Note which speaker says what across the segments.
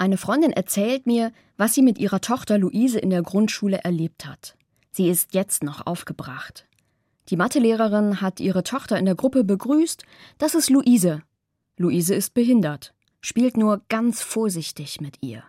Speaker 1: Eine Freundin erzählt mir, was sie mit ihrer Tochter Luise in der Grundschule erlebt hat. Sie ist jetzt noch aufgebracht. Die Mathelehrerin hat ihre Tochter in der Gruppe begrüßt. Das ist Luise. Luise ist behindert, spielt nur ganz vorsichtig mit ihr.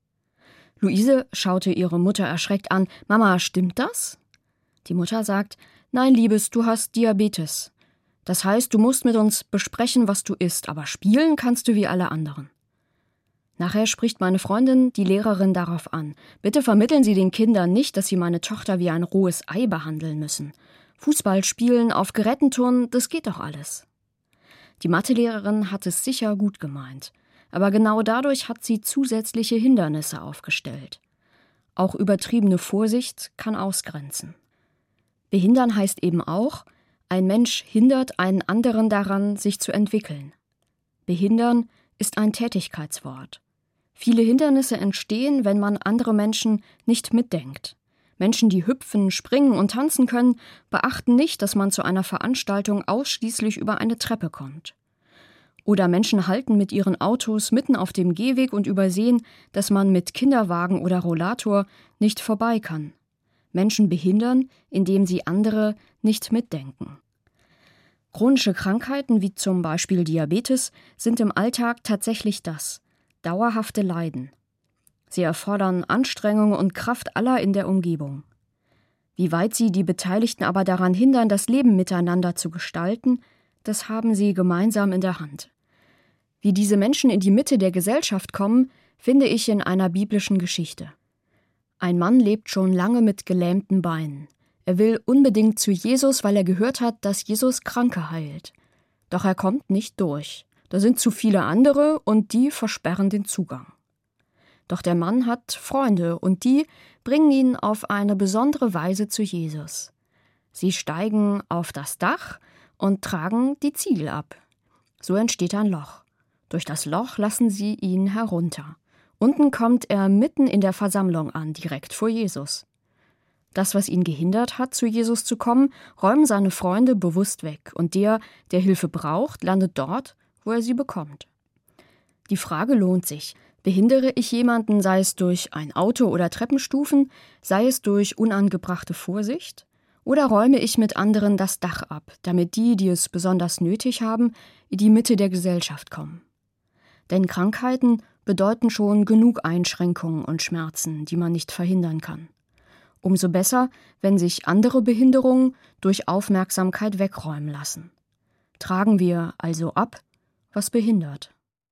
Speaker 1: Luise schaute ihre Mutter erschreckt an. Mama, stimmt das? Die Mutter sagt, nein, Liebes, du hast Diabetes. Das heißt, du musst mit uns besprechen, was du isst, aber spielen kannst du wie alle anderen. Nachher spricht meine Freundin die Lehrerin darauf an. Bitte vermitteln Sie den Kindern nicht, dass sie meine Tochter wie ein rohes Ei behandeln müssen. Fußball spielen, auf Geräten turnen, das geht doch alles. Die Mathelehrerin hat es sicher gut gemeint. Aber genau dadurch hat sie zusätzliche Hindernisse aufgestellt. Auch übertriebene Vorsicht kann ausgrenzen. Behindern heißt eben auch, ein Mensch hindert einen anderen daran, sich zu entwickeln. Behindern ist ein Tätigkeitswort. Viele Hindernisse entstehen, wenn man andere Menschen nicht mitdenkt. Menschen, die hüpfen, springen und tanzen können, beachten nicht, dass man zu einer Veranstaltung ausschließlich über eine Treppe kommt. Oder Menschen halten mit ihren Autos mitten auf dem Gehweg und übersehen, dass man mit Kinderwagen oder Rollator nicht vorbei kann. Menschen behindern, indem sie andere nicht mitdenken. Chronische Krankheiten wie zum Beispiel Diabetes sind im Alltag tatsächlich das: dauerhafte Leiden. Sie erfordern Anstrengung und Kraft aller in der Umgebung. Wie weit sie die Beteiligten aber daran hindern, das Leben miteinander zu gestalten, das haben sie gemeinsam in der Hand. Wie diese Menschen in die Mitte der Gesellschaft kommen, finde ich in einer biblischen Geschichte. Ein Mann lebt schon lange mit gelähmten Beinen. Er will unbedingt zu Jesus, weil er gehört hat, dass Jesus Kranke heilt. Doch er kommt nicht durch. Da sind zu viele andere und die versperren den Zugang. Doch der Mann hat Freunde und die bringen ihn auf eine besondere Weise zu Jesus. Sie steigen auf das Dach und tragen die Ziegel ab. So entsteht ein Loch. Durch das Loch lassen sie ihn herunter. Unten kommt er mitten in der Versammlung an, direkt vor Jesus. Das, was ihn gehindert hat, zu Jesus zu kommen, räumen seine Freunde bewusst weg. Und der Hilfe braucht, landet dort, wo er sie bekommt. Die Frage lohnt sich. Behindere ich jemanden, sei es durch ein Auto oder Treppenstufen, sei es durch unangebrachte Vorsicht? Oder räume ich mit anderen das Dach ab, damit die es besonders nötig haben, in die Mitte der Gesellschaft kommen? Denn Krankheiten bedeuten schon genug Einschränkungen und Schmerzen, die man nicht verhindern kann. Umso besser, wenn sich andere Behinderungen durch Aufmerksamkeit wegräumen lassen. Tragen wir also ab, was behindert.